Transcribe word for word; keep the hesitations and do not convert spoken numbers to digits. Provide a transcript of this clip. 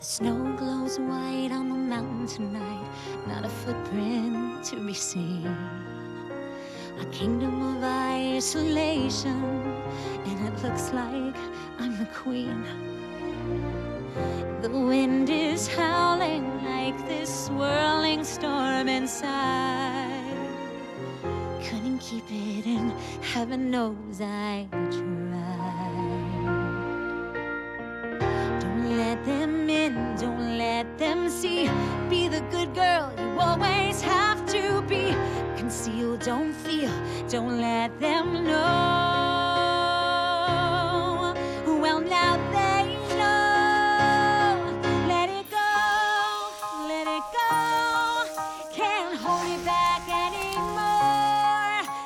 The snow glows white on the mountain tonight, not a footprint to be seen. A kingdom of isolation, and it looks like I'm the queen. The wind is howling like this swirling storm inside. Couldn't keep it in, heaven knows I tried. Don't let them in, don't let them see. Be the good girl you always have to be. Conceal, don't feel, don't let them know.